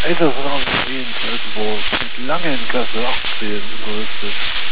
Ey, das ist auch in Teutoburg. Lange in Klasse 18 gerüstet.